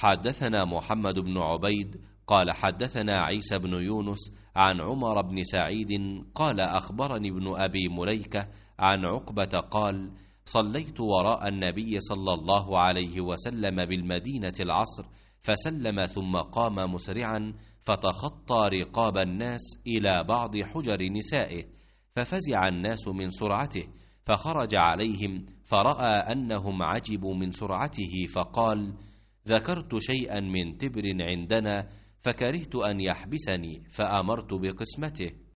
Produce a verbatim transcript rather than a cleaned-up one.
حدثنا محمد بن عبيد قال حدثنا عيسى بن يونس عن عمر بن سعيد قال أخبرني ابن أبي مليكة عن عقبة قال صليت وراء النبي صلى الله عليه وسلم بالمدينة العصر فسلم ثم قام مسرعا فتخطى رقاب الناس إلى بعض حجر نسائه ففزع الناس من سرعته فخرج عليهم فرأى أنهم عجبوا من سرعته فقال ذكرت شيئا من تبر عندنا فكرهت أن يحبسني فأمرت بقسمته